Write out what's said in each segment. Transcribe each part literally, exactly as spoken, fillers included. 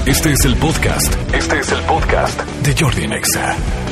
Este es el podcast. Este es el podcast de Jordi Nexa.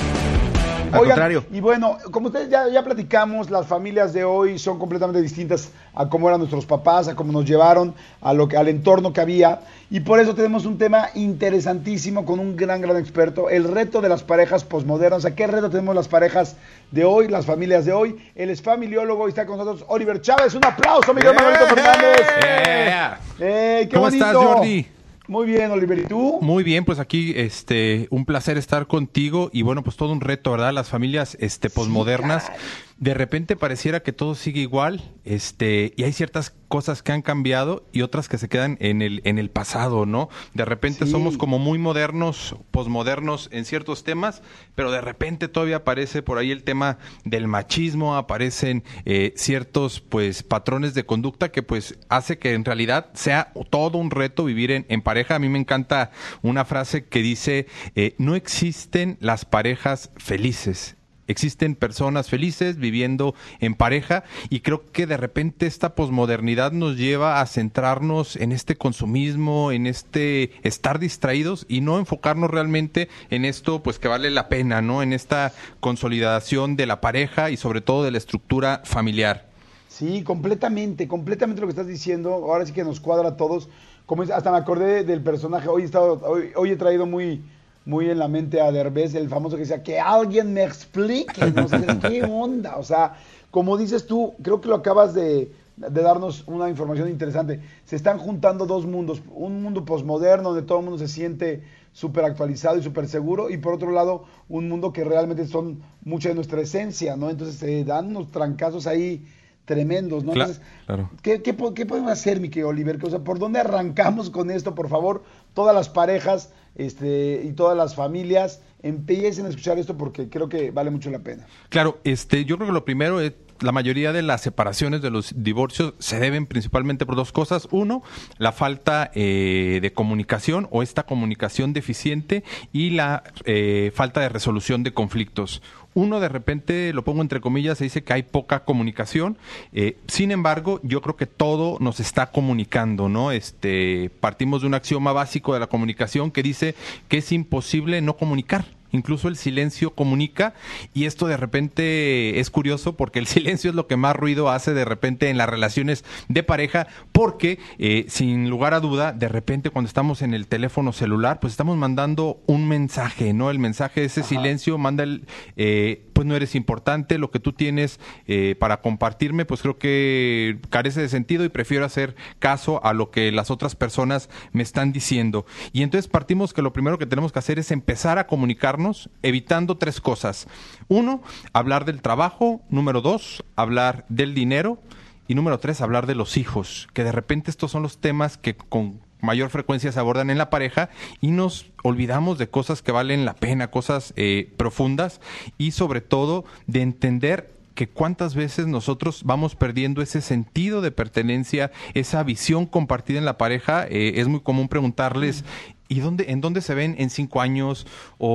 Al Oigan, contrario. Y bueno, como ustedes ya, ya platicamos, las familias de hoy son completamente distintas a cómo eran nuestros papás, a cómo nos llevaron, a lo que, al entorno que había. Y por eso tenemos un tema interesantísimo con un gran, gran experto. El reto de las parejas posmodernas. O sea, ¿qué reto tenemos las parejas de hoy, las familias de hoy? Él es familiólogo y está con nosotros Oliver Chávez. Un aplauso, Miguel yeah. Manolito Fernández. Yeah. Hey, qué ¿Cómo bonito. estás, Jordi? Muy bien, Oliver, ¿y tú? Muy bien, pues aquí este un placer estar contigo y bueno, pues todo un reto, ¿verdad? Las familias este posmodernas, sí, de repente pareciera que todo sigue igual, este y hay ciertas cosas que han cambiado y otras que se quedan en el en el pasado, ¿no? De repente sí. somos como muy modernos, posmodernos en ciertos temas, pero de repente todavía aparece por ahí el tema del machismo, aparecen eh, ciertos pues patrones de conducta que pues hace que en realidad sea todo un reto vivir en, en pareja. A mí me encanta una frase que dice, eh, no existen las parejas felices. Existen personas felices viviendo en pareja y creo que de repente esta posmodernidad nos lleva a centrarnos en este consumismo, en este estar distraídos y no enfocarnos realmente en esto pues que vale la pena, ¿no? En esta consolidación de la pareja y sobre todo de la estructura familiar. Sí, completamente, completamente lo que estás diciendo. Ahora sí que nos cuadra a todos. Como es, hasta me acordé del personaje. Hoy he, estado, hoy, hoy he traído muy... muy en la mente a Derbez, el famoso que decía, que alguien me explique, no sé qué onda, o sea, como dices tú, creo que lo acabas de, de darnos una información interesante, se están juntando dos mundos, un mundo posmoderno donde todo el mundo se siente súper actualizado y súper seguro, y por otro lado, un mundo que realmente son mucha de nuestra esencia, ¿no? Entonces se dan unos trancazos ahí tremendos, ¿no? Claro, Entonces, claro. ¿qué, qué, ¿qué podemos hacer, mi querido Oliver? O sea, ¿por dónde arrancamos con esto, por favor? Todas las parejas este, y todas las familias empiecen a escuchar esto porque creo que vale mucho la pena. Claro, este, yo creo que lo primero es la mayoría de las separaciones, de los divorcios, se deben principalmente por dos cosas. Uno, la falta eh, de comunicación o esta comunicación deficiente y la eh, falta de resolución de conflictos. Uno, de repente, lo pongo entre comillas, se dice que hay poca comunicación. Eh, sin embargo, yo creo que todo nos está comunicando, ¿no? Este, partimos de un axioma básico de la comunicación que dice que es imposible no comunicar. Incluso el silencio comunica y esto de repente es curioso porque el silencio es lo que más ruido hace de repente en las relaciones de pareja porque eh, sin lugar a duda de repente cuando estamos en el teléfono celular pues estamos mandando un mensaje, ¿no? El mensaje de ese Ajá. silencio manda el eh, pues no eres importante, lo que tú tienes eh, para compartirme pues creo que carece de sentido y prefiero hacer caso a lo que las otras personas me están diciendo. Y entonces partimos que lo primero que tenemos que hacer es empezar a comunicarnos evitando tres cosas. Uno, hablar del trabajo. Número dos, hablar del dinero. Y número tres, hablar de los hijos. Que de repente estos son los temas que con mayor frecuencia se abordan en la pareja y nos olvidamos de cosas que valen la pena, cosas eh, profundas y sobre todo de entender que cuántas veces nosotros vamos perdiendo ese sentido de pertenencia, esa visión compartida en la pareja. Eh, es muy común preguntarles, ¿y dónde, en dónde se ven en cinco años?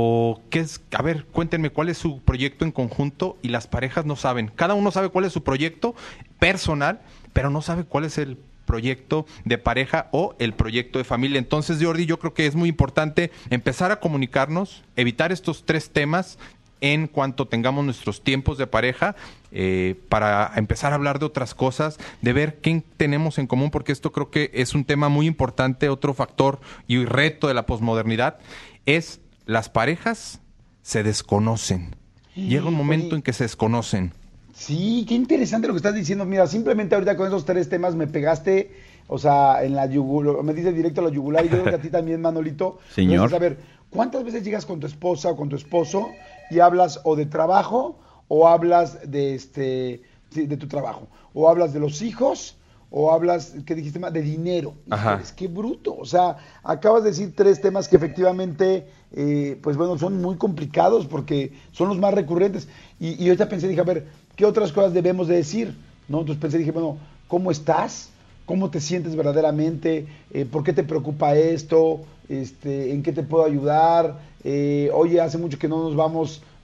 O qué es, a ver, cuéntenme cuál es su proyecto en conjunto y las parejas no saben. Cada uno sabe cuál es su proyecto personal, pero no sabe cuál es el proyecto de pareja o el proyecto de familia. Entonces, Jordi, yo creo que es muy importante empezar a comunicarnos, evitar estos tres temas en cuanto tengamos nuestros tiempos de pareja, eh, para empezar a hablar de otras cosas, de ver qué tenemos en común, porque esto creo que es un tema muy importante. Otro factor y reto de la posmodernidad es las parejas se desconocen. Llega un momento en que se desconocen. Sí, qué interesante lo que estás diciendo. Mira, simplemente ahorita con esos tres temas me pegaste, o sea, en la yugular, me dices directo a la yugular, y yo creo que a ti también, Manolito. Señor. Entonces, a ver, ¿cuántas veces llegas con tu esposa o con tu esposo y hablas o de trabajo o hablas de este sí, de tu trabajo, o hablas de los hijos, o hablas, ¿qué dijiste más? De dinero? Híjoles, qué bruto. O sea, acabas de decir tres temas que efectivamente, eh, pues bueno, son muy complicados porque son los más recurrentes. Y, y ahorita pensé, dije, a ver, ¿qué otras cosas debemos de decir? ¿No? Entonces pensé, dije, bueno, ¿cómo estás? ¿Cómo te sientes verdaderamente? Eh, ¿Por qué te preocupa esto? Este, ¿En qué te puedo ayudar? Eh, oye, hace mucho que no nos vamos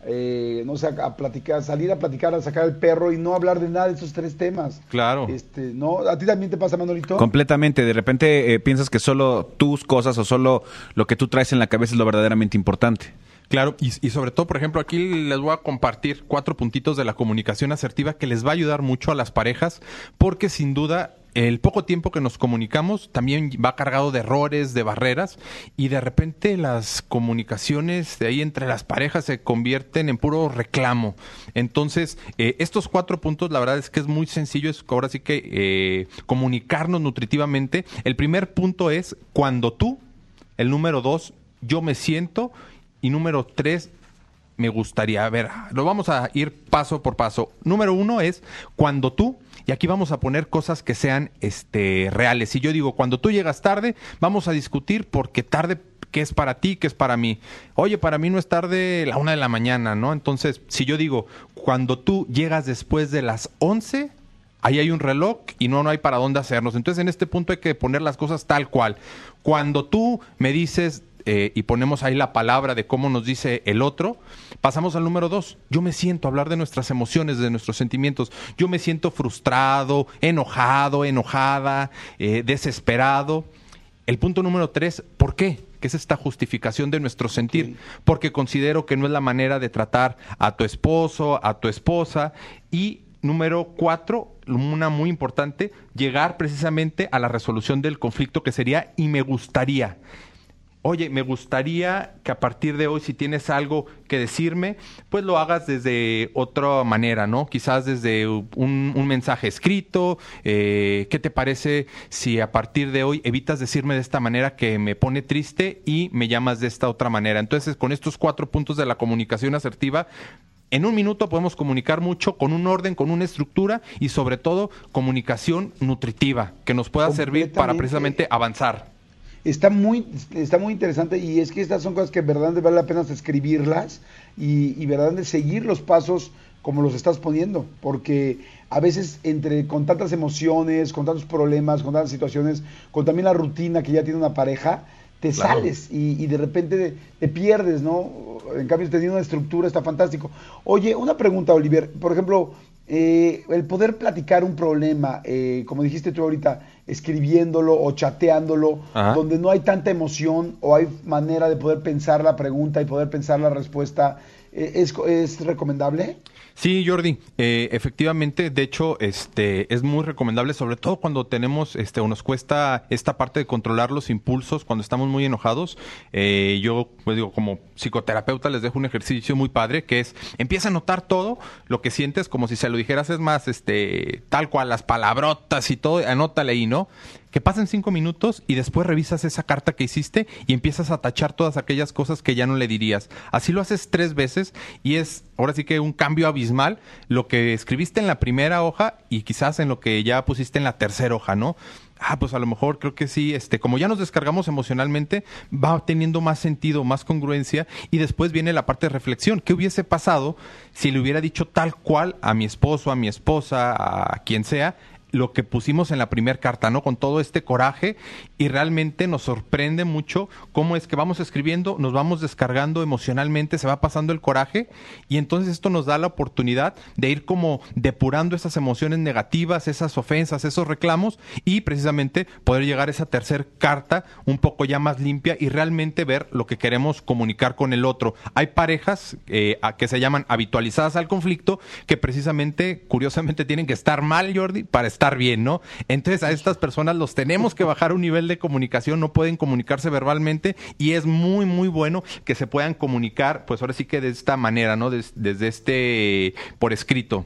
eh, no sé, a, a platicar, salir a platicar, a sacar el perro y no hablar de nada de esos tres temas. Claro. Este, ¿no? ¿A ti también te pasa, Manolito? Completamente. De repente eh, piensas que solo tus cosas o solo lo que tú traes en la cabeza es lo verdaderamente importante. Claro, y, y sobre todo, por ejemplo, aquí les voy a compartir cuatro puntitos de la comunicación asertiva que les va a ayudar mucho a las parejas, porque sin duda el poco tiempo que nos comunicamos también va cargado de errores, de barreras, y de repente las comunicaciones de ahí entre las parejas se convierten en puro reclamo. Entonces, eh, estos cuatro puntos, la verdad es que es muy sencillo, es ahora sí que eh, comunicarnos nutritivamente. El primer punto es cuando tú, el número dos, yo me siento, y número tres, me gustaría. A ver, lo vamos a ir paso por paso. Número uno es cuando tú, y aquí vamos a poner cosas que sean este, reales. Si yo digo, cuando tú llegas tarde, vamos a discutir porque tarde, ¿qué es para ti? ¿Qué es para mí? Oye, para mí no es tarde la una de la mañana, ¿no? Entonces, si yo digo, cuando tú llegas después de las once, ahí hay un reloj y no, no hay para dónde hacernos. Entonces, en este punto hay que poner las cosas tal cual. Cuando tú me dices... Eh, y ponemos ahí la palabra de cómo nos dice el otro, pasamos al número dos. Yo me siento, hablar de nuestras emociones, de nuestros sentimientos. Yo me siento frustrado, enojado, enojada, eh, desesperado. El punto número tres, ¿por qué? Que es esta justificación de nuestro sentir. Sí. Porque considero que no es la manera de tratar a tu esposo, a tu esposa. Y número cuatro, una muy importante, llegar precisamente a la resolución del conflicto, que sería y me gustaría. Oye, me gustaría que a partir de hoy, si tienes algo que decirme, pues lo hagas desde otra manera, ¿no? Quizás desde un, un mensaje escrito. Eh, ¿Qué te parece si a partir de hoy evitas decirme de esta manera que me pone triste y me llamas de esta otra manera? Entonces, con estos cuatro puntos de la comunicación asertiva, en un minuto podemos comunicar mucho con un orden, con una estructura y sobre todo comunicación nutritiva que nos pueda servir para precisamente avanzar. Está muy, está muy interesante y es que estas son cosas que verdaderamente vale la pena escribirlas y, y verdaderamente seguir los pasos como los estás poniendo, porque a veces entre con tantas emociones, con tantos problemas, con tantas situaciones, con también la rutina que ya tiene una pareja, te claro. sales y, y de repente te pierdes, ¿no? En cambio, teniendo una estructura está fantástico. Oye, una pregunta, Oliver, por ejemplo, eh, el poder platicar un problema, eh, como dijiste tú ahorita, escribiéndolo o chateándolo, Ajá. donde no hay tanta emoción o hay manera de poder pensar la pregunta y poder pensar la respuesta, eh, ¿es, es recomendable? Sí, Jordi, eh, efectivamente, de hecho, este es muy recomendable, sobre todo cuando tenemos, este, o nos cuesta esta parte de controlar los impulsos cuando estamos muy enojados. Eh, yo, pues digo, como psicoterapeuta les dejo un ejercicio muy padre que es, empieza a notar todo lo que sientes como si se lo dijeras, es más, este, tal cual, las palabrotas y todo, anótale ahí, ¿no? Que pasen cinco minutos y después revisas esa carta que hiciste y empiezas a tachar todas aquellas cosas que ya no le dirías. Así lo haces tres veces y es ahora sí que un cambio abismal lo que escribiste en la primera hoja y quizás en lo que ya pusiste en la tercera hoja, ¿no? Ah, pues a lo mejor creo que sí, este, como ya nos descargamos emocionalmente, va teniendo más sentido, más congruencia, y después viene la parte de reflexión. ¿Qué hubiese pasado si le hubiera dicho tal cual a mi esposo, a mi esposa, a quien sea, lo que pusimos en la primera carta, ¿no? Con todo este coraje, y realmente nos sorprende mucho cómo es que vamos escribiendo, nos vamos descargando emocionalmente, se va pasando el coraje, y entonces esto nos da la oportunidad de ir como depurando esas emociones negativas, esas ofensas, esos reclamos, y precisamente poder llegar a esa tercera carta un poco ya más limpia y realmente ver lo que queremos comunicar con el otro. Hay parejas eh, a, que se llaman habitualizadas al conflicto, que precisamente, curiosamente, tienen que estar mal, Jordi, para estar bien, ¿no? Entonces a estas personas los tenemos que bajar a un nivel de comunicación, no pueden comunicarse verbalmente y es muy, muy bueno que se puedan comunicar, pues ahora sí que de esta manera, ¿no? Des, desde este, por escrito.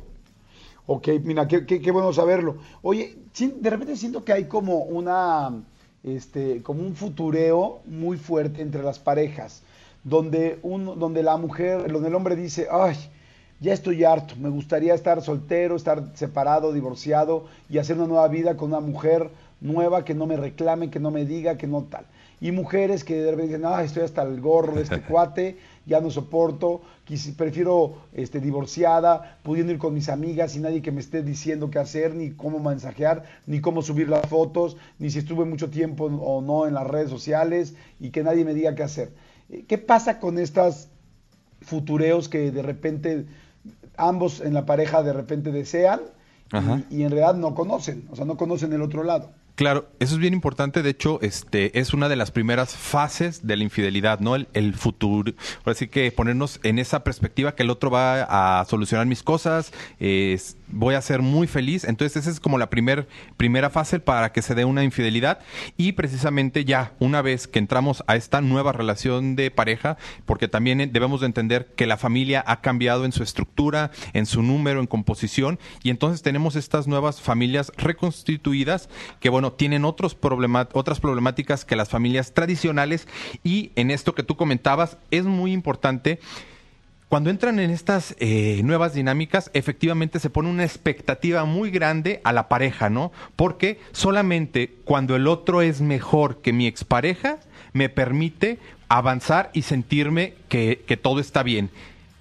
Ok, mira, qué, qué, qué bueno saberlo. Oye, de repente siento que hay como una, este, como un futureo muy fuerte entre las parejas, donde, un, donde la mujer, donde el hombre dice, ay, ya estoy harto, me gustaría estar soltero, estar separado, divorciado y hacer una nueva vida con una mujer nueva que no me reclame, que no me diga, que no tal. Y mujeres que de repente dicen, ah, estoy hasta el gorro de este cuate, ya no soporto, quisi, prefiero este, divorciada, pudiendo ir con mis amigas y nadie que me esté diciendo qué hacer, ni cómo mensajear, ni cómo subir las fotos, ni si estuve mucho tiempo o no en las redes sociales y que nadie me diga qué hacer. ¿Qué pasa con estas futureos que de repente ambos en la pareja de repente desean y, y en realidad no conocen, o sea, no conocen el otro lado. Claro, eso es bien importante. De hecho, este es una de las primeras fases de la infidelidad, ¿no? El, el futuro. Así que ponernos en esa perspectiva que el otro va a solucionar mis cosas, eh, voy a ser muy feliz. Entonces, esa es como la primer, primera fase para que se dé una infidelidad. Y precisamente ya, una vez que entramos a esta nueva relación de pareja, porque también debemos de entender que la familia ha cambiado en su estructura, en su número, en composición, y entonces tenemos estas nuevas familias reconstituidas que, bueno, tienen otros problema, otras problemáticas que las familias tradicionales. Y en esto que tú comentabas, es muy importante. Cuando entran en estas eh, nuevas dinámicas, efectivamente se pone una expectativa muy grande a la pareja, ¿no? Porque solamente cuando el otro es mejor que mi expareja, me permite avanzar y sentirme que, que todo está bien.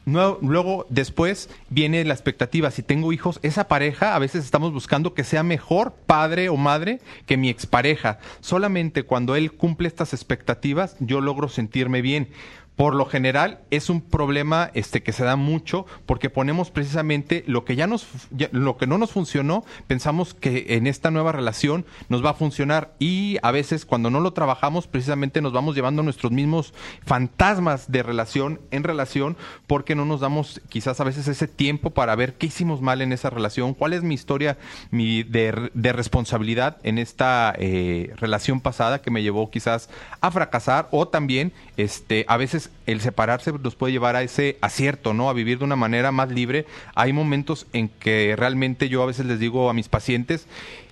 Luego, después, viene la expectativa. Si tengo hijos, esa pareja, a veces estamos buscando que sea mejor padre o madre que mi expareja. Solamente cuando él cumple estas expectativas, yo logro sentirme bien. Por lo general, es un problema este, que se da mucho porque ponemos precisamente lo que ya nos, ya, lo que no nos funcionó, pensamos que en esta nueva relación nos va a funcionar, y a veces cuando no lo trabajamos, precisamente nos vamos llevando nuestros mismos fantasmas de relación en relación, porque no nos damos quizás a veces ese tiempo para ver qué hicimos mal en esa relación, cuál es mi historia mi de, de responsabilidad en esta eh, relación pasada que me llevó quizás a fracasar, o también este, a veces el separarse nos puede llevar a ese acierto, ¿no? A vivir de una manera más libre. Hay momentos en que realmente yo a veces les digo a mis pacientes,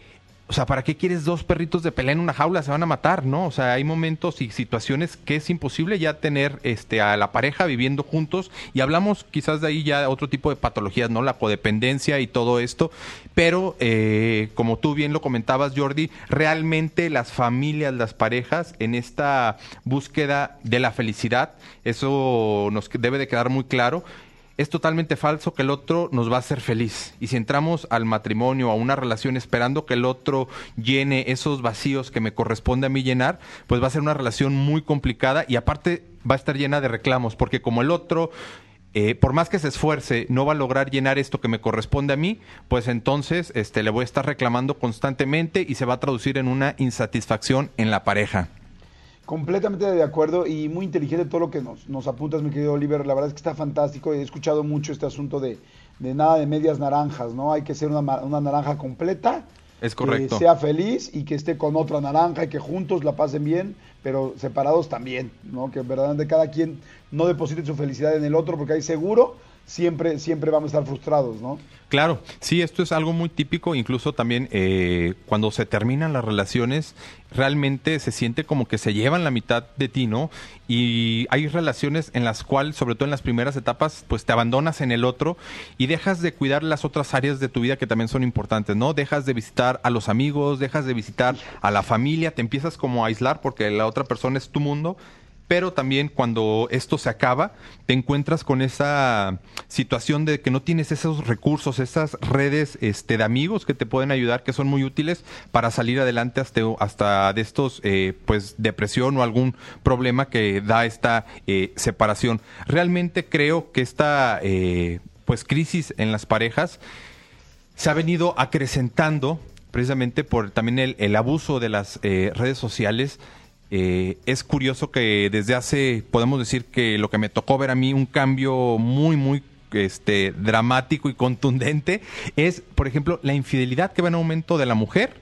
o sea, ¿para qué quieres dos perritos de pelea en una jaula? Se van a matar, ¿no? O sea, hay momentos y situaciones que es imposible ya tener este, a la pareja viviendo juntos, y hablamos quizás de ahí ya otro tipo de patologías, ¿no? La codependencia y todo esto, pero eh, como tú bien lo comentabas, Jordi, realmente las familias, las parejas, en esta búsqueda de la felicidad, eso nos debe de quedar muy claro. Es totalmente falso que el otro nos va a hacer feliz. Y si entramos al matrimonio, a una relación esperando que el otro llene esos vacíos que me corresponde a mí llenar, pues va a ser una relación muy complicada, y aparte va a estar llena de reclamos, porque como el otro, eh, por más que se esfuerce, no va a lograr llenar esto que me corresponde a mí, pues entonces este, le voy a estar reclamando constantemente y se va a traducir en una insatisfacción en la pareja. Completamente de acuerdo, y muy inteligente todo lo que nos, nos apuntas, mi querido Oliver. La verdad es que está fantástico. He escuchado mucho este asunto de, de nada de medias naranjas, ¿no? Hay que ser una, una naranja completa. Es correcto. Que sea feliz y que esté con otra naranja y que juntos la pasen bien, pero separados también, ¿no? Que verdaderamente cada quien no deposite su felicidad en el otro, porque ahí seguro siempre, siempre vamos a estar frustrados, ¿no? Claro, sí, esto es algo muy típico, incluso también eh, cuando se terminan las relaciones, realmente se siente como que se llevan la mitad de ti, ¿no? Y hay relaciones en las cuales, sobre todo en las primeras etapas, pues te abandonas en el otro y dejas de cuidar las otras áreas de tu vida que también son importantes, ¿no? Dejas de visitar a los amigos, dejas de visitar a la familia, te empiezas como a aislar porque la otra persona es tu mundo. Pero también cuando esto se acaba, te encuentras con esa situación de que no tienes esos recursos, esas redes este, de amigos que te pueden ayudar, que son muy útiles para salir adelante hasta, hasta de estos, eh, pues, depresión o algún problema que da esta eh, separación. Realmente creo que esta, eh, pues, crisis en las parejas se ha venido acrecentando precisamente por también el, el abuso de las eh, redes sociales. Eh, es curioso que desde hace, podemos decir que lo que me tocó ver a mí, un cambio muy, muy este, dramático y contundente, es, por ejemplo, la infidelidad que va en aumento de la mujer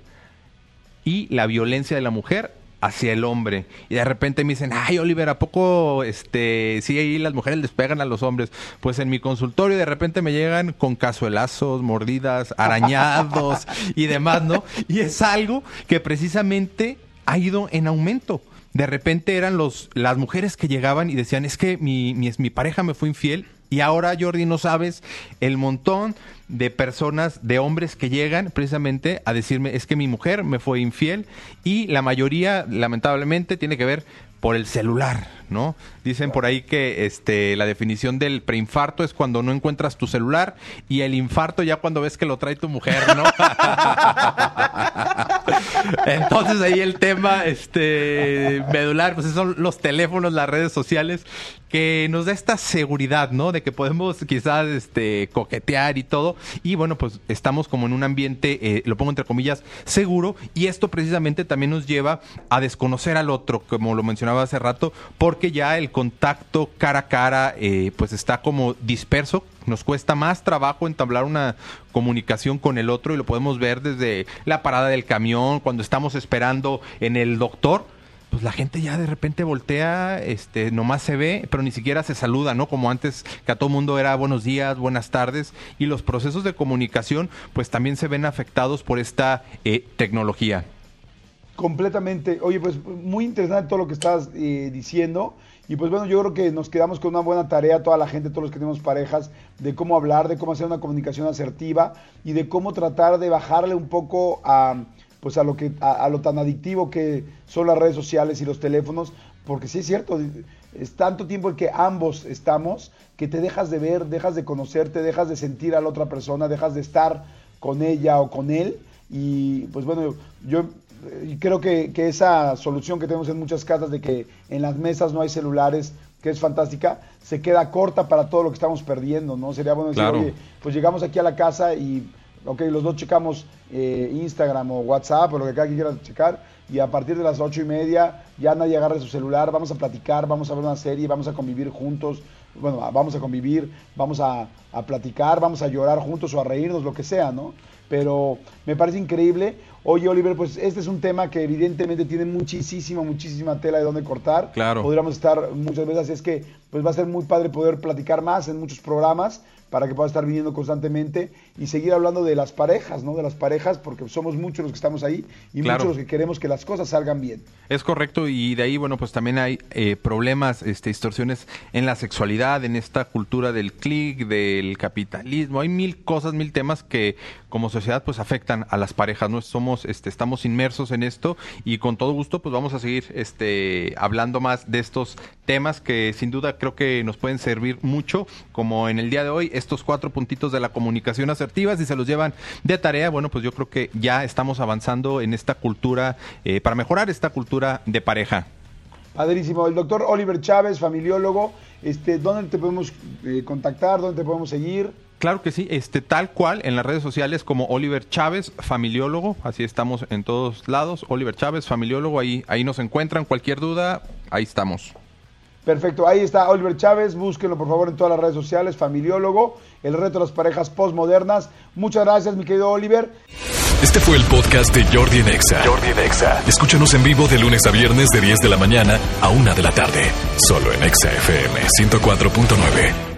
y la violencia de la mujer hacia el hombre. Y de repente me dicen, ay, Oliver, ¿a poco este, sí, ahí las mujeres les pegan a los hombres? Pues en mi consultorio de repente me llegan con cazuelazos, mordidas, arañados y demás, ¿no? Y es algo que precisamente ha ido en aumento. De repente eran los las mujeres que llegaban y decían, es que mi, mi, mi pareja me fue infiel. Y ahora, Jordi, no sabes el montón de personas, de hombres que llegan precisamente a decirme, es que mi mujer me fue infiel, y la mayoría, lamentablemente, tiene que ver por el celular, ¿no? Dicen por ahí que este la definición del preinfarto es cuando no encuentras tu celular, y el infarto ya cuando ves que lo trae tu mujer, ¿no? Entonces ahí el tema este medular, pues son los teléfonos, las redes sociales, que nos da esta seguridad, ¿no? De que podemos quizás este coquetear y todo, y bueno, pues estamos como en un ambiente, eh, lo pongo entre comillas, seguro, y esto precisamente también nos lleva a desconocer al otro, como lo mencionaba hace rato, porque ya el contacto cara a cara eh, pues está como disperso. Nos cuesta más trabajo entablar una comunicación con el otro, y lo podemos ver desde la parada del camión, cuando estamos esperando en el doctor. Pues la gente ya de repente voltea, este, nomás se ve, pero ni siquiera se saluda, ¿no? Como antes, que a todo mundo era buenos días, buenas tardes, y los procesos de comunicación pues también se ven afectados por esta eh, tecnología. Completamente. Oye, pues muy interesante todo lo que estás eh, diciendo. Y pues bueno, yo creo que nos quedamos con una buena tarea, toda la gente, todos los que tenemos parejas, de cómo hablar, de cómo hacer una comunicación asertiva y de cómo tratar de bajarle un poco a, pues a lo que, a, a lo tan adictivo que son las redes sociales y los teléfonos, porque sí es cierto, es tanto tiempo el que ambos estamos que te dejas de ver, dejas de conocerte, dejas de sentir a la otra persona, dejas de estar con ella o con él. Y pues bueno, yo Y creo que, que esa solución que tenemos en muchas casas de que en las mesas no hay celulares, que es fantástica, se queda corta para todo lo que estamos perdiendo, ¿no? Sería bueno decir, claro. Oye, pues llegamos aquí a la casa y, ok, los dos checamos eh, Instagram o WhatsApp o lo que cada quien quiera checar, y a partir de las ocho y media ya nadie agarra su celular, vamos a platicar, vamos a ver una serie, vamos a convivir juntos, bueno, vamos a convivir, vamos a, a platicar, vamos a llorar juntos o a reírnos, lo que sea, ¿no? Pero me parece increíble. Oye, Oliver, pues este es un tema que evidentemente tiene muchísima, muchísima tela de dónde cortar. Claro. Podríamos estar muchas veces, así es que pues va a ser muy padre poder platicar más en muchos programas para que pueda estar viniendo constantemente y seguir hablando de las parejas, ¿no? De las parejas, porque somos muchos los que estamos ahí y claro. muchos los que queremos que las cosas salgan bien. Es correcto, y de ahí, bueno, pues también hay eh, problemas, este, distorsiones en la sexualidad, en esta cultura del click, del capitalismo. Hay mil cosas, mil temas que como sociedad pues afectan a las parejas, ¿no? Somos, este, estamos inmersos en esto, y con todo gusto pues vamos a seguir este, hablando más de estos temas que sin duda creo que nos pueden servir mucho, como en el día de hoy, estos cuatro puntitos de la comunicación asertiva. Si se los llevan de tarea, bueno, pues yo creo que ya estamos avanzando en esta cultura, eh, para mejorar esta cultura de pareja. Padrísimo. El doctor Oliver Chávez, familiólogo, este, ¿dónde te podemos eh, contactar? ¿Dónde te podemos seguir? Claro que sí, este, tal cual, en las redes sociales como Oliver Chávez, familiólogo, así estamos en todos lados, Oliver Chávez, familiólogo, ahí, ahí nos encuentran, cualquier duda, ahí estamos. Perfecto, ahí está Oliver Chávez, búsquenlo por favor en todas las redes sociales, familiólogo, el reto de las parejas postmodernas. Muchas gracias, mi querido Oliver. Este fue el podcast de Jordi en Exa. Jordi en Exa. Escúchanos en vivo de lunes a viernes de diez de la mañana a una de la tarde, solo en Exa F M ciento cuatro punto nueve.